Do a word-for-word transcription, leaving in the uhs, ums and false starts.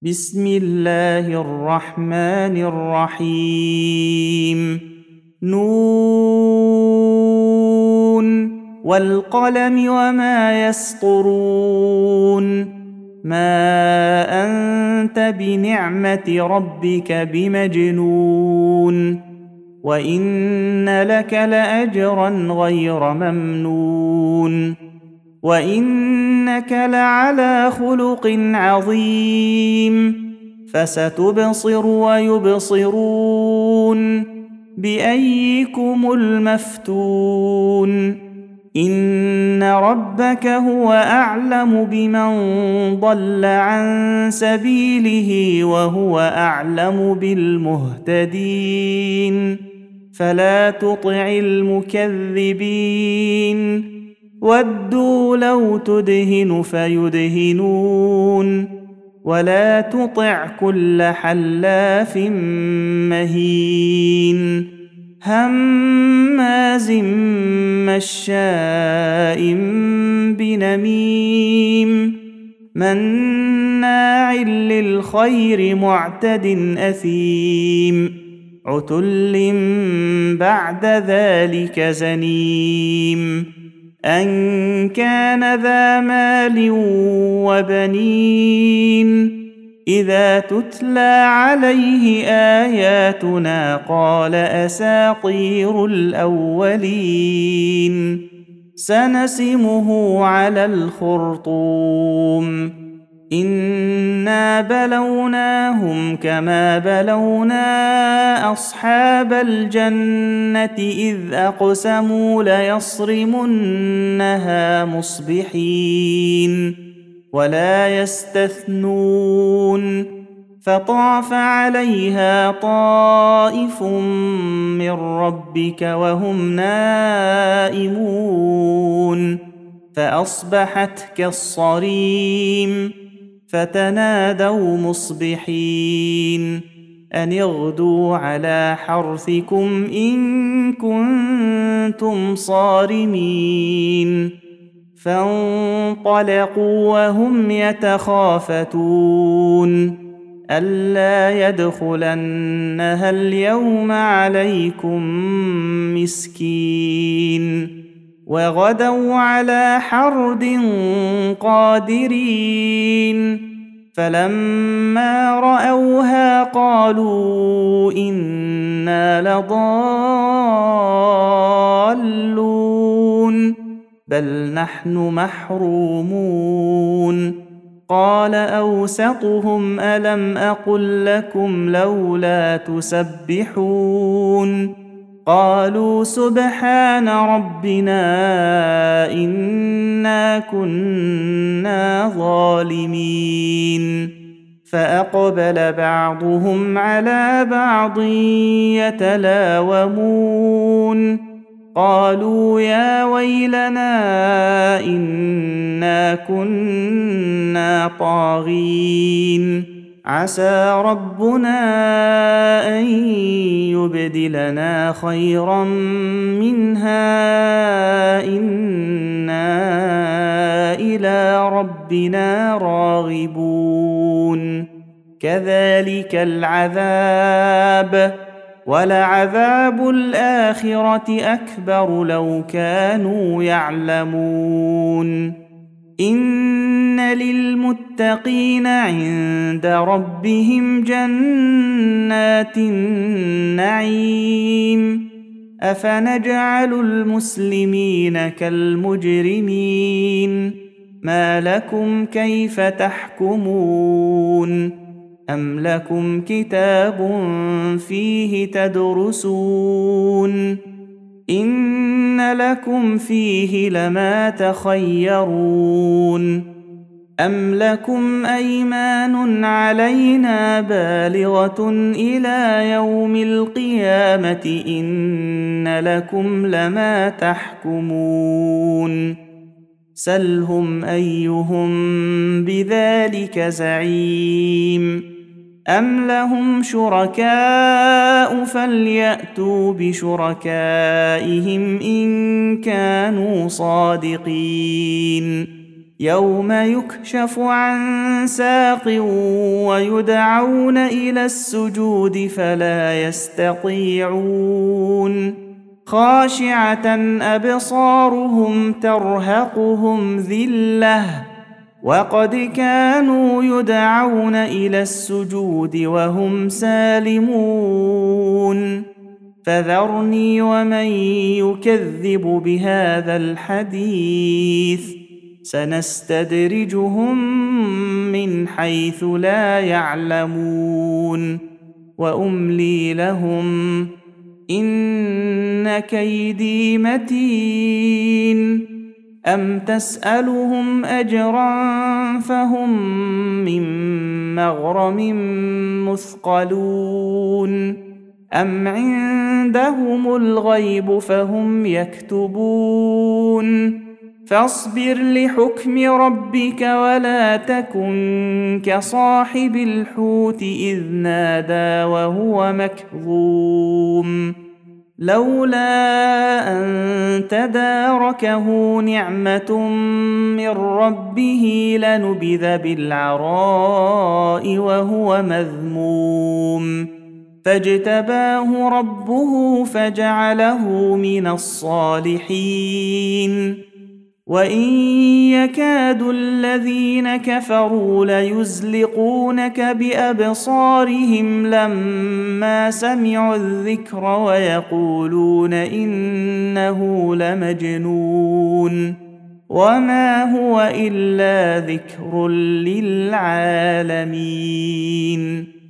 بسم الله الرحمن الرحيم. نون والقلم وما يسطرون. ما أنت بنعمة ربك بمجنون، وإن لك لأجرا غير ممنون، وإنك لعلى خلق عظيم. فستبصر ويبصرون بأيكم المفتون. إن ربك هو أعلم بمن ضل عن سبيله وهو أعلم بالمهتدين. فلا تطع المكذبين، ودوا لو تدهن فيدهنون. ولا تطع كل حلاف مهين هماز مشاء بنميم مناع للخير معتد أثيم عتل بعد ذلك زنيم أن كان ذا مال وبنين. إذا تتلى عليه آياتنا قال أساطير الأولين. سنسمه على الخرطوم. إنا بلوناهم كما بلونا أصحاب الجنة إذ أقسموا ليصرمنها مصبحين ولا يستثنون. فطاف عليها طائف من ربك وهم نائمون فأصبحت كالصريم. فتنادوا مصبحين أن اغدوا على حرثكم إن كنتم صارمين. فانطلقوا وهم يتخافتون ألا يدخلنها اليوم عليكم مسكين. وغدوا على حرد قادرين. فلما رأوها قالوا إنا لضالون بل نحن محرومون. قال أوسطهم ألم أقل لكم لولا تسبحون. قالوا سبحان ربنا إنا كنا ظالمين. فأقبل بعضهم على بعض يتلاومون قالوا يا ويلنا إنا كنا طاغين. عسى ربنا أن يبدلنا خيرا منها إنا إلى ربنا راغبون. كذلك العذاب ولعذاب الآخرة أكبر لو كانوا يعلمون. إن للمتقين عند ربهم جنات النعيم. أفنجعل المسلمين كالمجرمين ما لكم كيف تحكمون. أم لكم كتاب فيه تدرسون إن لكم فيه لما تخيرون. أم لكم أيمان علينا بالغة إلى يوم القيامة إن لكم لما تحكمون. سلهم أيهم بذلك زعيم. أم لهم شركاء فليأتوا بشركائهم إن كانوا صادقين. يوم يكشف عن ساق ويدعون إلى السجود فلا يستطيعون خاشعة أبصارهم ترهقهم ذلة وقد كانوا يدعون إلى السجود وهم سالمون فذرني ومن يكذب بهذا الحديث سنستدرجهم من حيث لا يعلمون وأملي لهم إن كيدي متين أم تسألهم أجرا فهم من مغرم مثقلون أم عندهم الغيب فهم يكتبون فاصبر لحكم ربك ولا تكن كصاحب الحوت إذ نادى وهو مكظوم لولا أن تداركه نعمة من ربه لنبذ بالعراء وهو مذموم فاجتباه ربه فجعله من الصالحين وإن يكاد الذين كفروا ليزلقونك بأبصارهم لما سمعوا الذكر ويقولون إنه لمجنون وما هو إلا ذكر للعالمين